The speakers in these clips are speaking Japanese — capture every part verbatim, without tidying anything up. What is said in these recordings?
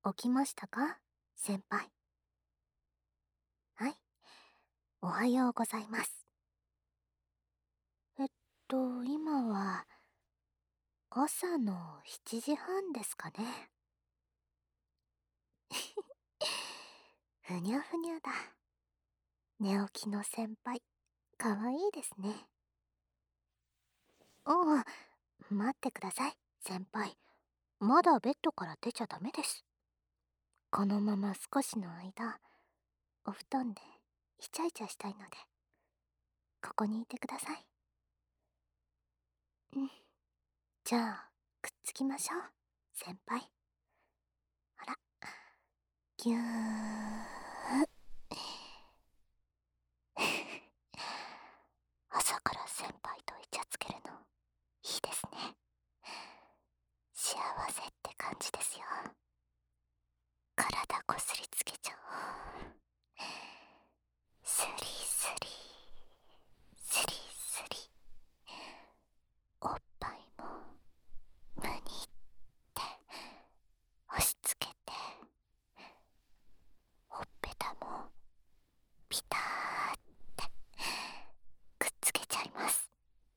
起きましたか、先輩。はい、おはようございます。えっと、今は、朝のしちじはんですかね。ふにゃふにゃだ。寝起きの先輩、かわいいですね。ああ、待ってください、先輩。まだベッドから出ちゃダメです。このまま少しの間、お布団でイチャイチャしたいので、ここにいてください。うん。じゃあ、くっつきましょう、先輩。あら、ぎゅー。朝から先輩とイチャつけるの、いいですね。幸せって感じですよ。体こすりつけちゃおう。スリスリ、スリスリ。おっぱいも、むにって押し付けて、ほっぺたも、ピターってくっつけちゃいます。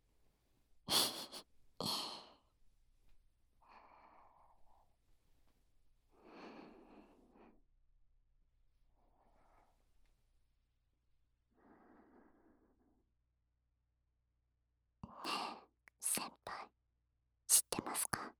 ねえ、先輩、知ってますか？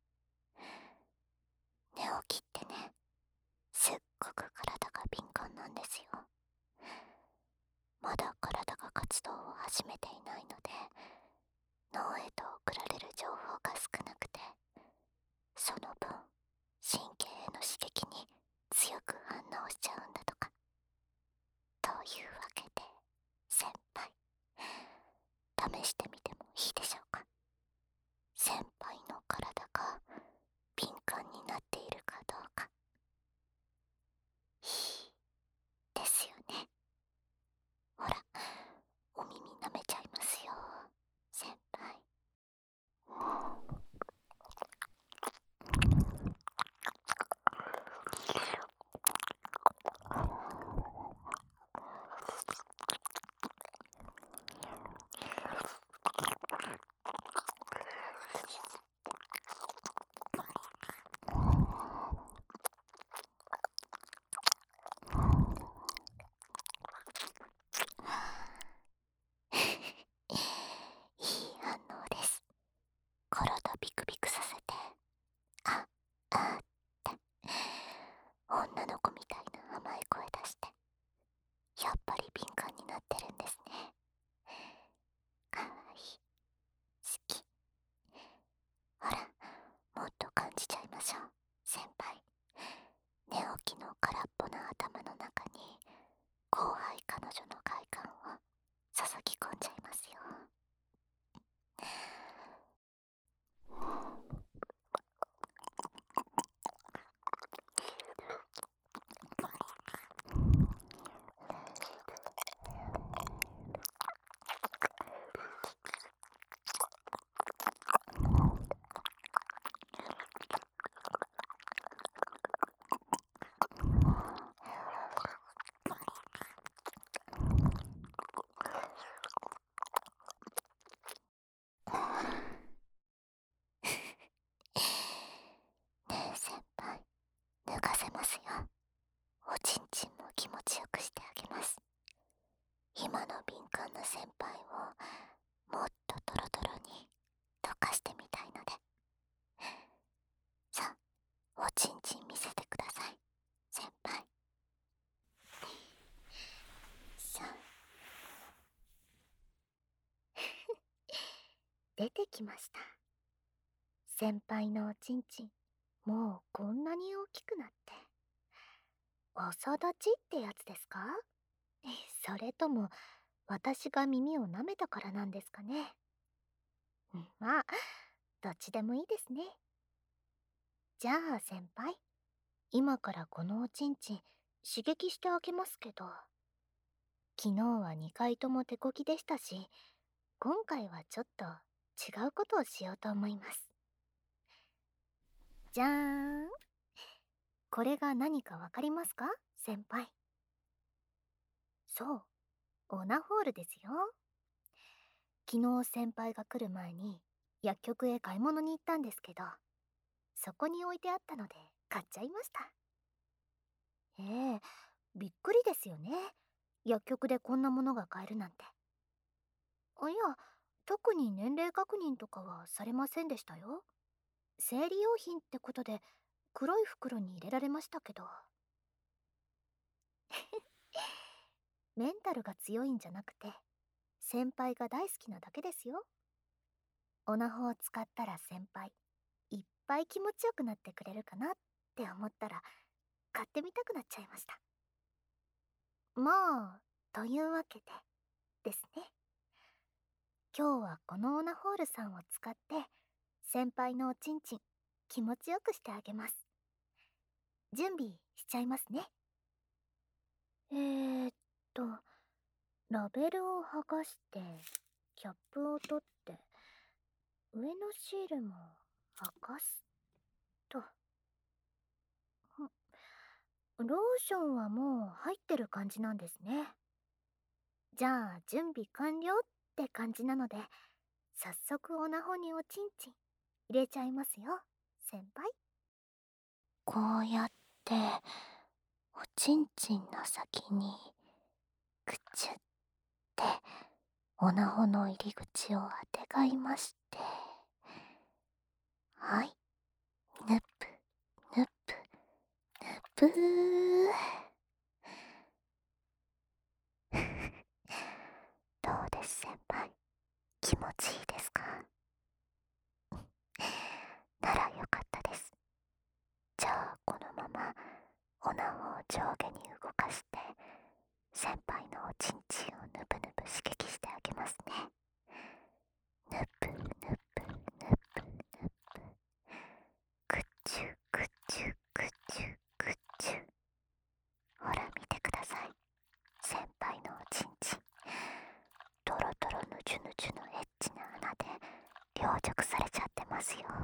寝起きってね、すっごく体が敏感なんですよ。まだ体が活動を始めていないので、脳へと送られる情報が少なくて、その分、神経への刺激に強く反応しちゃうんだとか。というわけで、先輩、試してみてもいいでしょうか？先輩の体が敏感になっているかどうか。いいですよね。ほら、お耳舐めちゃいますよ、先輩。いい反応です。体ビクビクさせて、あ、あって、女の子みたいな甘い声出して、やっぱり敏感になってるんですね。かわいい。好き。ほら、もっと感じちゃいましょう、先輩。寝起きの空っぽな頭の中に、後輩彼女の快感を注ぎ込んじゃいますよ。ねえ先輩、脱がせますよ。おちんちんも気持ちよくしてあげます。今の敏感な先輩をもっとトロトロに溶かしてみたいので。さあ、おちんちん見せてください、先輩。さあ出てきました。先輩のおちんちん、もうこんなに大きくなって。朝立ちってやつですか？えそれとも、私が耳を舐めたからなんですかね。うん、まあ、どっちでもいいですね。じゃあ先輩、今からこのおちんちん刺激してあげますけど、昨日はにかいとも手こきでしたし、今回はちょっと違うことをしようと思います。じゃーん。 これが何かわかりますか、先輩？そう、オナホールですよ。昨日先輩が来る前に薬局へ買い物に行ったんですけど、そこに置いてあったので買っちゃいました。ええ、びっくりですよね。薬局でこんなものが買えるなんて。あ、いや、特に年齢確認とかはされませんでしたよ。生理用品ってことで黒い袋に入れられましたけど。メンタルが強いんじゃなくて、先輩が大好きなだけですよ。オナホを使ったら先輩、いっぱい気持ちよくなってくれるかなって思ったら、買ってみたくなっちゃいました。まあ、というわけで、ですね。今日はこのオナホールさんを使って、先輩のおちんちん、気持ちよくしてあげます。準備しちゃいますね。えーっと、ラベルを剥がして、キャップを取って、上のシールも剥がすと。ローションはもう入ってる感じなんですね。じゃあ準備完了って感じなので、早速オナホにおちんちん入れちゃいますよ、先輩。 こうやっておちんちんの先にくちゅっておなほの入り口をあてがいまして、はい、ぬっぷぬっぷぬっぷーどうです先輩、気持ちいいですか？ならよかったです。じゃあこのままおなほを上下に動かして先輩のおちんちんをぬぶぬぶ刺激してあげますね。ぬぶぬぶぬぶぬぶ、ぐっちゅぐっちゅぐっちゅぐっちゅ。ほら見てください、先輩のおちんちん、ドロドロぬちゅぬちゅのエッチな穴で養殖されちゃってますよ。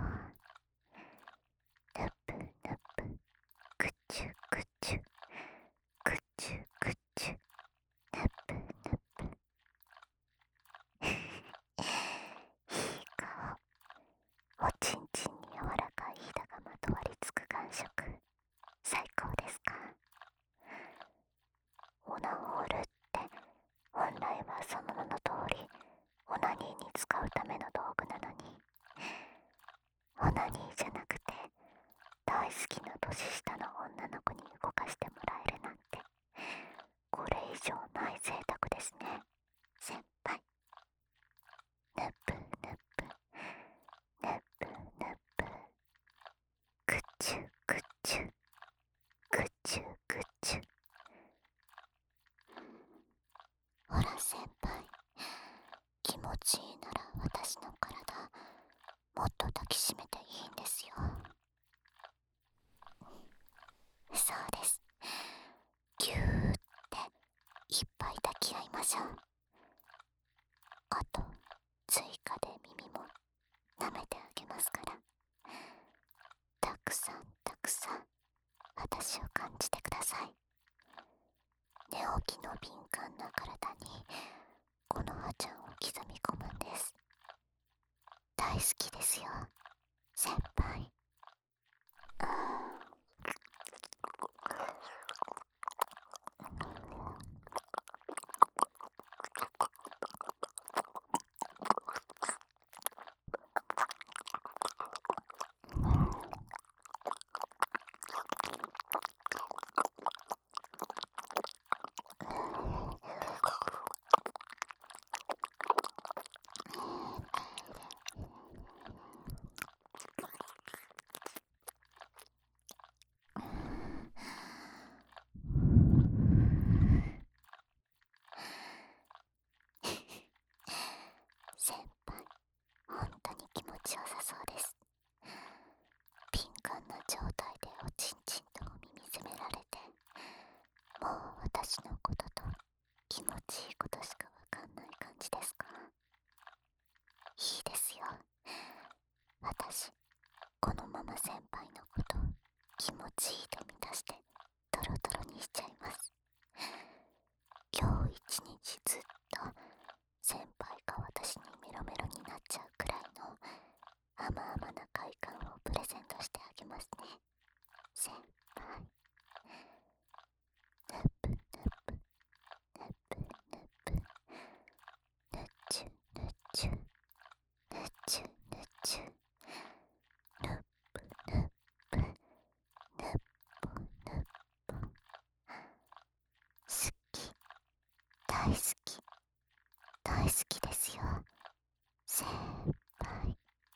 ぬぶぬぶ、ぐっちゅぐっちゅぐっちゅぐっちゅ、ぬぶぬぶいい顔。おちんちんに柔らかいひだがまとわりつく感触、最高ですか？オナホールって本来はその名の通りオナニーに使うための道具なのに、オナニーじゃなくて大好きな年下の女の子に動かしてもらえるなんて、これ以上ない贅沢ですね、先輩。ぬぶぬぶぬぶぬぶ、ぐっちゅぐっちゅぐっちゅぐっちゅ。ほら先輩、気持ちいいなら私の体もっと抱きしめていいんですよ。そうです、ぎゅーっていっぱい抱き合いましょう。あと追加で耳も舐めてあげますから、たくさんたくさん私を感じてください。寝起きの敏感な体にこの葉ちゃんを刻み込むんです。大好きですよ、先輩。あー先輩、本当に気持ちよさそうです。敏感な状態でおちんちんと耳詰められて、もう私のことと気持ちいいことしかわかんない感じですか？いいですよ。私、このまま先輩のこと気持ちいいと満たしてトロトロにしちゃいます。今日一日ずっと先輩が私にメロメロになっちゃうくらいの甘々な快感をプレゼントしてあげますね。先輩。ぬぷぬぷぬぷぬぷぬちゅぬちゅぬちゅぬちゅぬぷぬぷぬっぽぬっぽ。好き、大好き、大好きですよ先輩。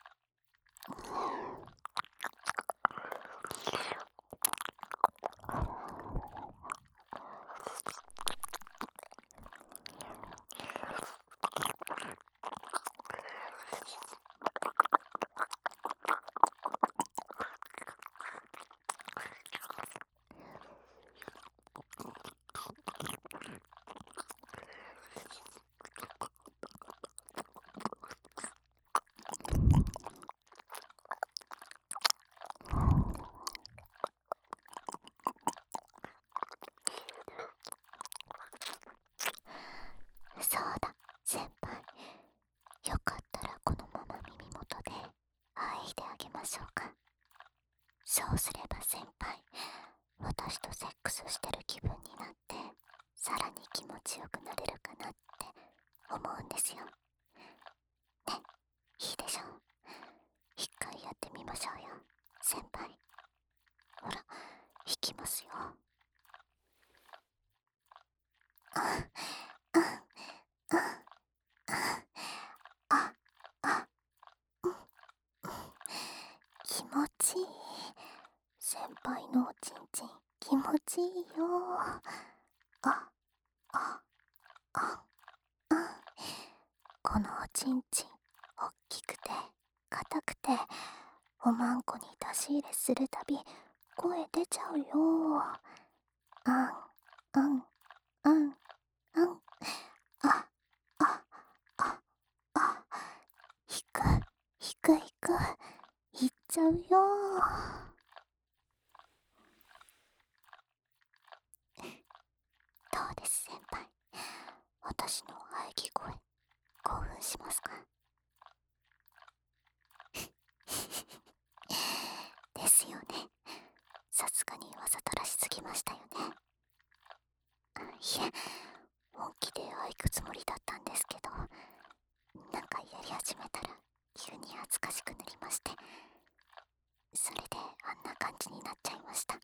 そうだ先輩、よかったらこのまま耳元であいであげましょうか。そうすれば先輩、私とセックスしてる気分になってさらに気持ちよくなれるかなって思うんですよ。ね、いいでしょう。一回やってみましょうよ先輩。ほら、引きますよ。あ、あ、あ、あ、あ、うん、気持ちいい。先輩のおちんちん気持ちいいよ。あ、あ、あ、あ、このおちんちんおっきくて硬くて、おまんこに出し入れするたび声出ちゃうよ。あん、あん、あん、あん、あ、あ、あ、あ、ひく、ひくひく、いっちゃうよ。どうです先輩、私の喘ぎ声興奮しますか？ですよね。さすがにわざとらしすぎましたよね。あ、いえ、本気であいくつもりだったんですけど、なんかやり始めたら急に恥ずかしくなりまして、それであんな感じになっちゃいました。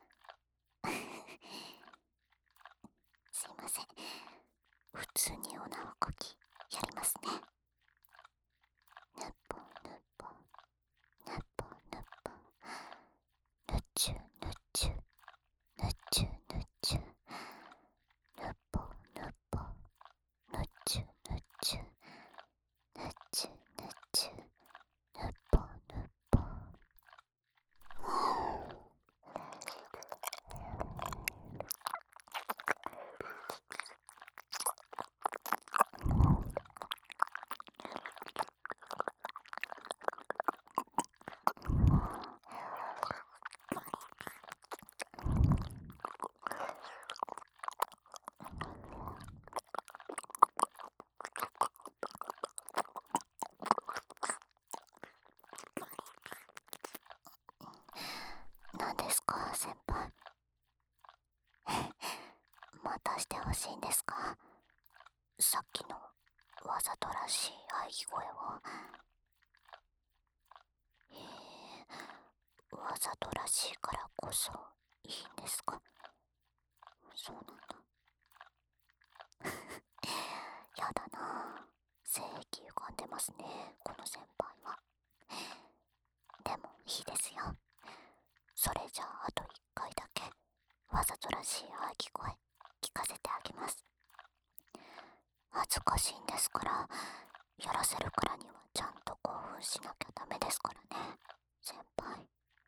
すいません。普通におなおこきやりますね。ぬっぽぬっぽぬっぽぬっぽぬっちゅぬっちゅぬっちゅぬっちゅぬっぽぬっぽぬっちゅぬっちゅぬっちゅぬっちゅぬっぽぬっぽ。何ですか先輩。またしてほしいんですか？さっきのわざとらしい喘ぎ声を。へえ、わざとらしいからこそいいんですか？そうなんだ。やだなぁ、性癖歪んでますねこの先輩は。でもいいですよ。それじゃああと一回だけわざとらしい喘ぎ声聞かせてあげます。恥ずかしいんですから、やらせるからにはちゃんと興奮しなきゃダメですからね先輩。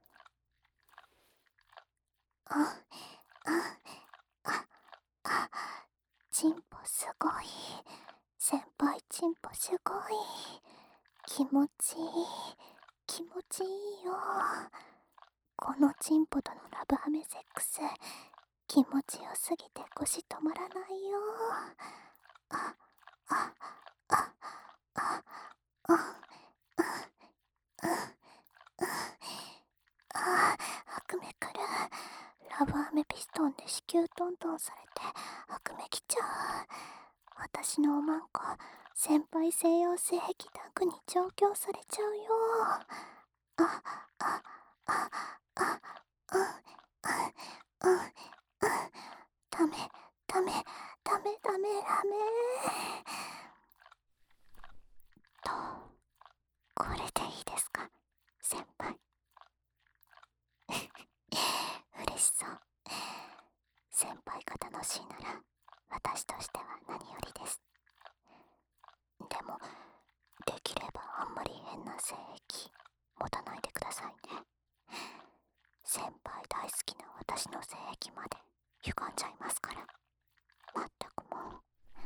あ、あ、あ、あ、チンポすごい。先輩チンポすごい。気持ちいい、気持ちいいよ。このチンポとのララブハメセックス気持ちよすぎて腰止まらないよ。ああああああ悪夢くる。ラブハメピストンで子宮トントンされて悪夢きちゃう。私のおまんこ先輩西洋性癖タンクに調教されちゃうよ。ああああうんうんうんうんダメダメダメダメダメと、これでいいですか先輩。嬉しそう。先輩が楽しいなら私としては何よりです。でもできればあんまり変な性癖持たないでくださいね。先輩大好きな私の性癖まで歪んじゃいますから。まったくもう。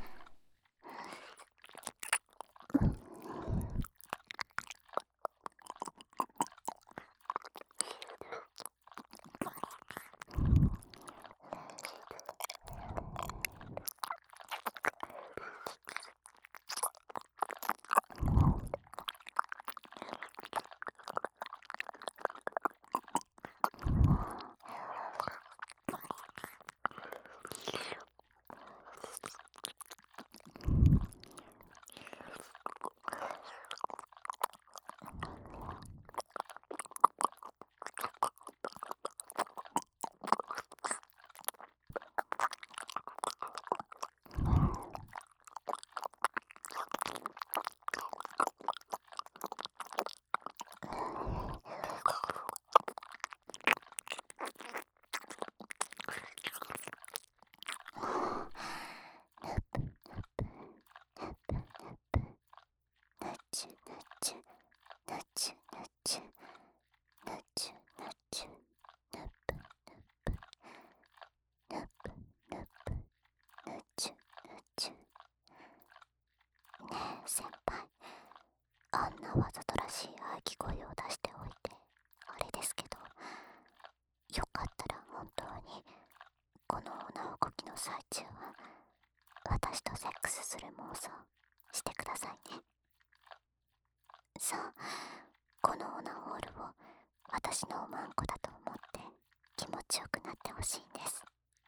先輩、あんなわざとらしい喘ぎ声を出しておいてあれですけど、よかったら本当にこの女動きの最中は私とセックスする妄想してくださいね。そう、このオナホールを私のおまんこだと思って気持ちよくなってほしいんです。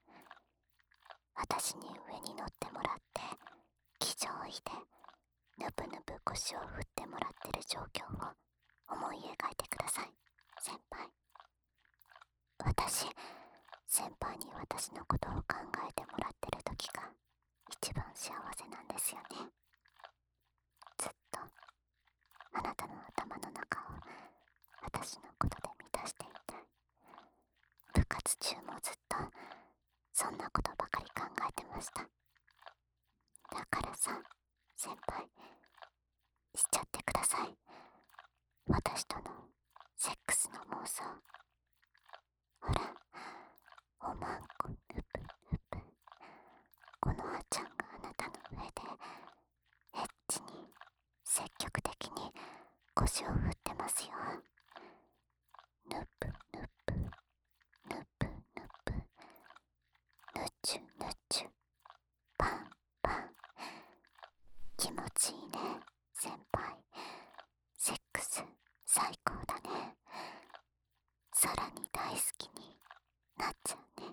私に上に乗ってもらって騎乗位でぬぶぬぶ腰を振ってもらってる状況を思い描いてください先輩。私先輩に私のことを考えてもらってる時が一番幸せなんですよね。ずっとあなたの頭の中を私のことで満たしていたい。部活中もずっとそんなことばかり考えてました。だからさ先輩、しちゃってください。私とのセックスの妄想。ほら、おまんこぬぷぬぷ、このあちゃんがあなたの上でエッチに積極的に腰を振ってますよ。ぬぷぬぷぬぷぬぷ、ぬちゅぬちゅ、パンパン。気持ちいいね先輩。セックス最高だね。さらに大好きになっちゃうね。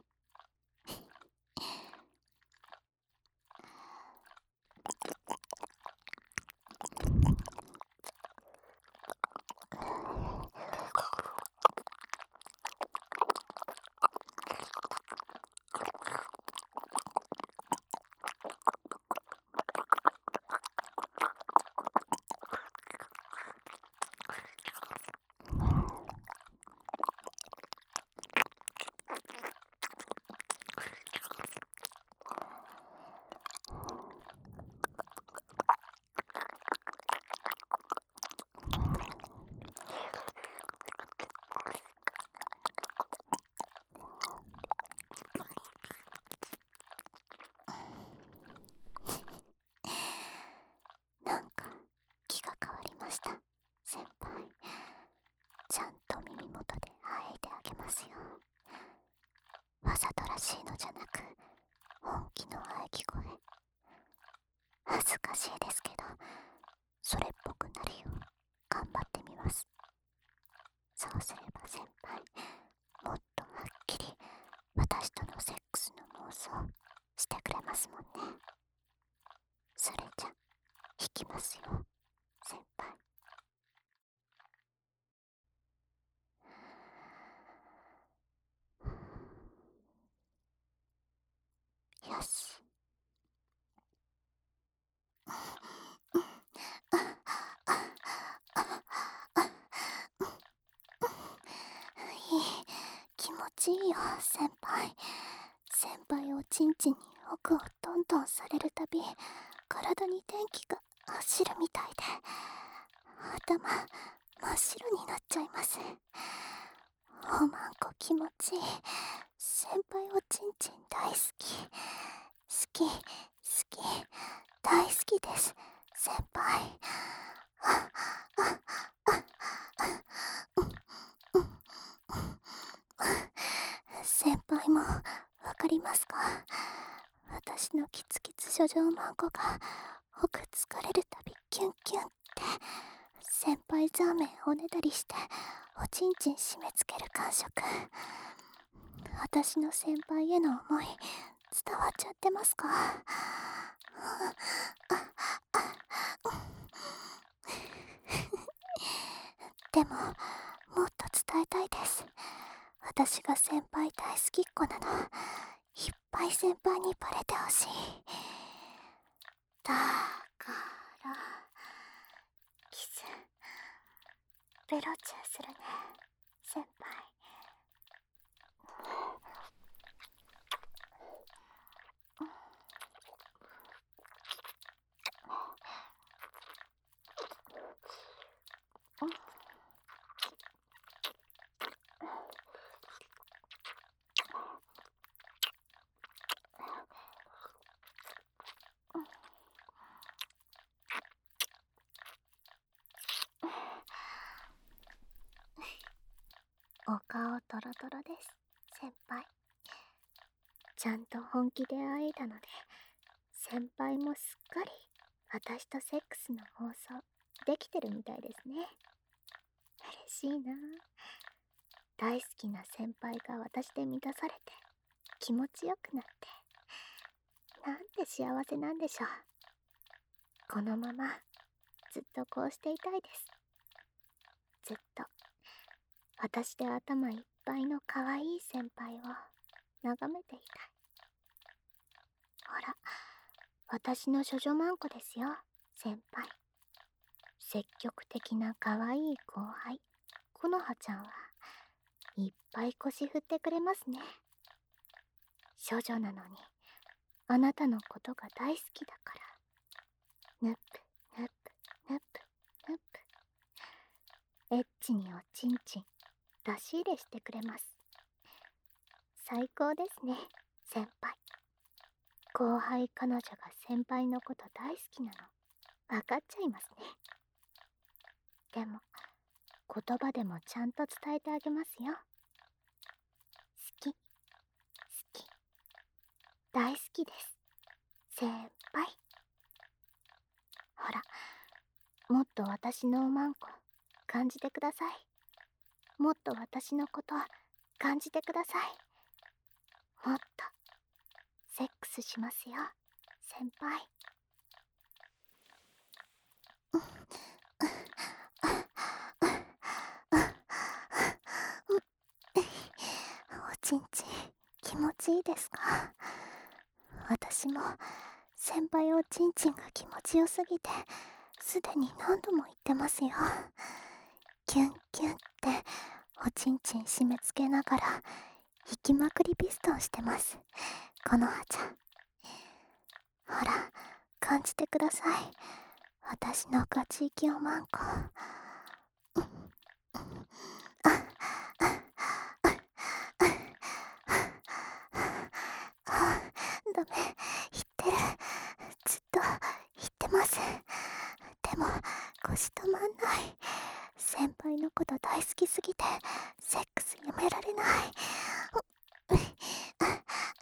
らしいのじゃなく本気の喘ぎ声。恥ずかしいですけど、それっぽくなるよう頑張ってみます。そうすれば先輩、もっとはっきり私とのセックスの妄想してくれますもんね。それじゃ引きますよ先輩。よし。いい、気持ちいいよ先輩。先輩おちんちんに奥をトントンされるたび体に電気が走るみたいで頭真っ白になっちゃいます。おまんこ気持ちいい。先輩おちんちん大好き。好き好き大好きです先輩。先輩もわかりますか？私のキツキツ処女マンコが奥疲れるたびキュンキュンって先輩ザーメンおねだりしておちんちん締め付ける感触。私の先輩への思い伝わっちゃってますか？でももっと伝えたいです。私が先輩大好きっ子なのいっぱい先輩にバレてほしい。だからキスベロチューするね先輩。お顔トロトロです先輩。ちゃんと本気で会えたので先輩もすっかり私とセックスの妄想できてるみたいですね。嬉しいな。大好きな先輩が私で満たされて気持ちよくなってなんて幸せなんでしょう。このままずっとこうしていたいです。ずっと私で頭いっぱいの可愛い先輩を眺めていたい。ほら、私の処女マンコですよ先輩。積極的な可愛い後輩コノハちゃんはいっぱい腰振ってくれますね。処女なのにあなたのことが大好きだから。ぬっぷぬっぷぬっぷぬっぷ。エッチにおちんちん出し入れしてくれます。最高ですね先輩。後輩彼女が先輩のこと大好きなの分かっちゃいますね。でも言葉でもちゃんと伝えてあげますよ。好き好き大好きです先輩。ほら、もっと私のおまんこ感じてください。もっと私のこと感じてください。もっとセックスしますよ先輩。おちんちん気持ちいいですか？私も先輩おちんちんが気持ちよすぎてすでに何度も言ってますよ。キュンキュンっておちんちん締め付けながら引きまくりピストンしてますコノハちゃん。ほら感じてください私のガチイキおまんこ。ダメ、言ってる。ずっと言ってます。でも腰止まんない。先輩のこと大好きすぎてセックスやめられない。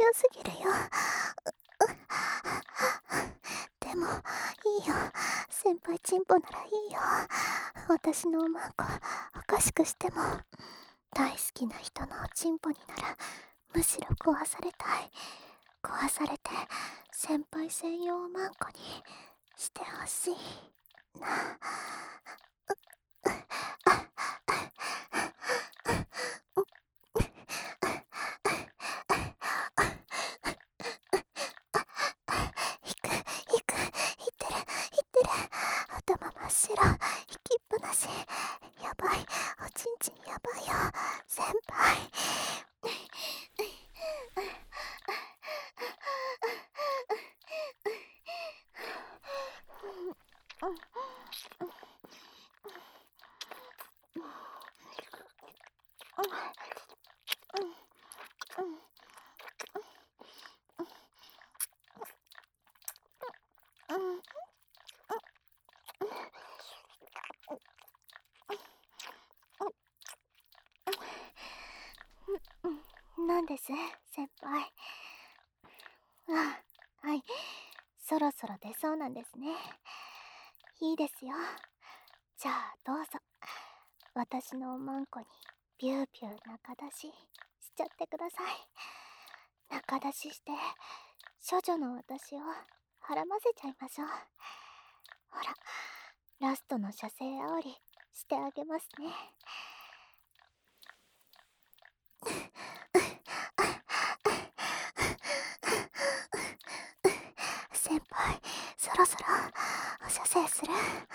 強すぎるよ。でもいいよ、先輩チンポならいいよ。私のおまんこおかしくしても、大好きな人のチンポにならむしろ壊されたい。壊されて先輩専用おまんこにしてほしいな。引く引く引ってる引ってる。頭真っ白、引きっぱなし。やばい、おちんちんやばいよ先輩。なんです先輩。ああ、はい、そろそろ出そうなんですね。いいですよ。じゃあどうぞ、私のおまんこにビュービュー中出ししちゃってください。中出しして処女の私をはらませちゃいましょう。ほら、ラストの射精煽りしてあげますね。先輩、そろそろお射精する？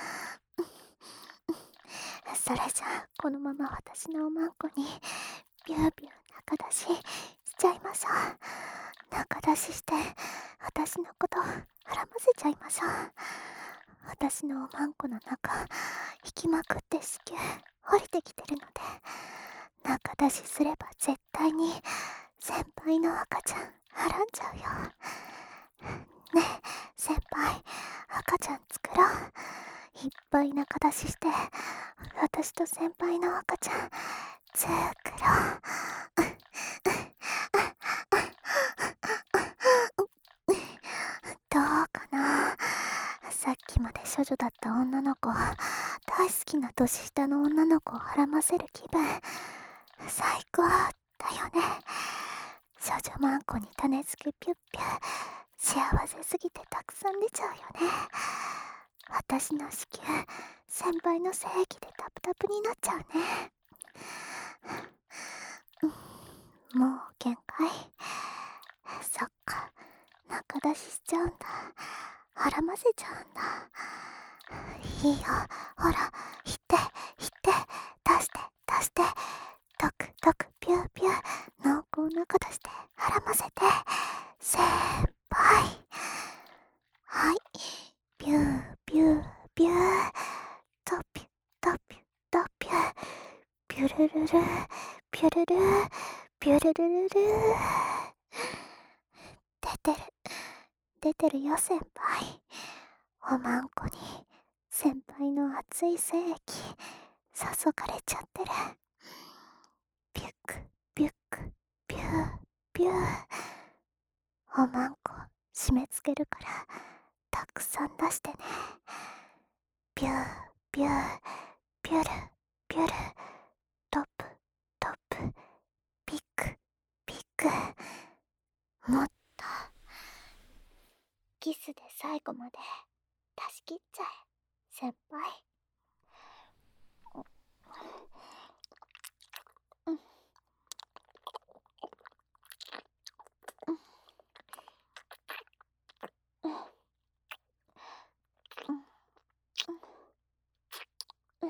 それじゃあこのまま私のおまんこにビュービュー中出ししちゃいましょう。中出しして私のことはらませちゃいましょう。私のおまんこの中引きまくって子宮降りてきてるので、中出しすれば絶対に先輩の赤ちゃんはらんじゃうよ。ねえ先輩、赤ちゃん作ろう。いっぱい中出しして私と先輩の赤ちゃん作ろう。どうかな、さっきまで処女だった女の子、大好きな年下の女の子をはらませる気分、最高だよね。処女マンコに種付けピュッピュ、幸せすぎてたくさん出ちゃうよね。私の子宮、先輩の精液でタプタプになっちゃうね。もう限界。そっか、中出ししちゃうんだ。はらませちゃうんだ。いいよ、ほら、引って引って出して出して、ドクドクピューピュー、濃厚中出してはらませて先輩。はい、ビュービュービュー、ドピュドピュドピュ、ピュルルルピュルルピュルルルル、出てる出てるよ先輩。おまんこに先輩の熱い精液注がれちゃってる。ビュックビュックビュービュー、おまんこ締め付けるからたくさん出してね。ビュービュービュルビュル、トップトップ、ビッグビッグ、もっとキスで最後まで出し切っちゃえ先輩。うんうんうん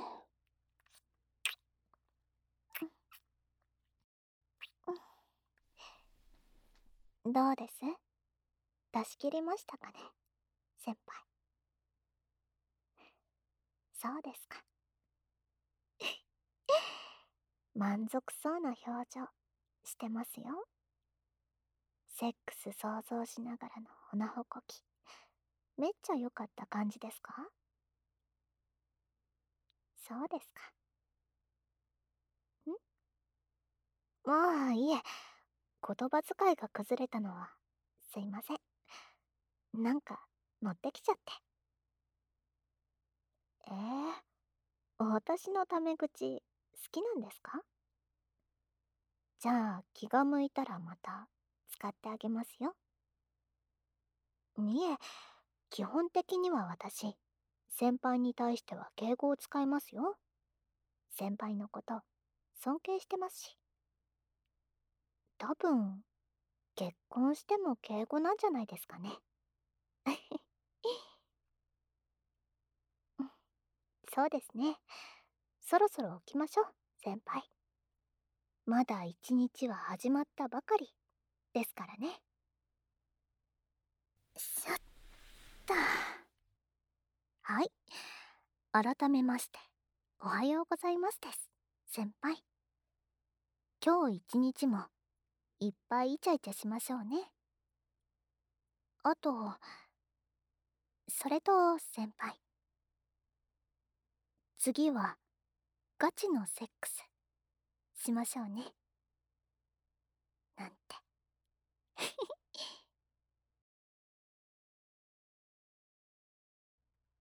うん、どうです？出し切りましたかね先輩。そうですか。満足そうな表情してますよ。セックス想像しながらのおなほこき、めっちゃ良かった感じですか？そうですか。ん、まあいえ、 言葉遣いが崩れたのはすいません。なんか乗ってきちゃって。えー、私のタメ口好きなんですか？じゃあ気が向いたらまた使ってあげますよ。いえ、基本的には私、先輩に対しては敬語を使いますよ。先輩のこと尊敬してますし。多分、結婚しても敬語なんじゃないですかね。そうですね。そろそろ起きましょう、先輩。まだ一日は始まったばかりですからね。しゃった。はい。改めまして、おはようございますです、先輩。今日一日もいっぱいイチャイチャしましょうね。あと、それと先輩。次はガチのセックスしましょうね。